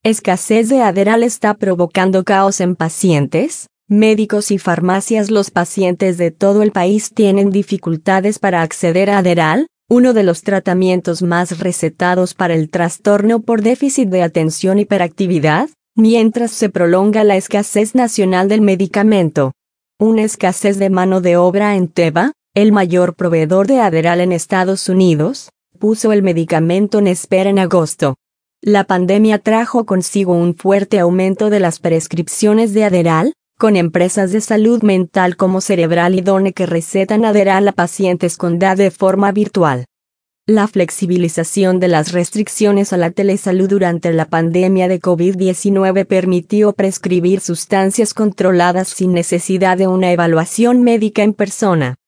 Escasez de Adderall está provocando caos en pacientes, médicos y farmacias. Los pacientes de todo el país tienen dificultades para acceder a Adderall, uno de los tratamientos más recetados para el trastorno por déficit de atención y hiperactividad, mientras se prolonga la escasez nacional del medicamento. Una escasez de mano de obra en Teva, el mayor proveedor de Adderall en Estados Unidos, puso el medicamento en espera en agosto. La pandemia trajo consigo un fuerte aumento de las prescripciones de Adderall, con empresas de salud mental como Cerebral y Done que recetan Adderall a pacientes con DA de forma virtual. La flexibilización de las restricciones a la telesalud durante la pandemia de COVID-19 permitió prescribir sustancias controladas sin necesidad de una evaluación médica en persona.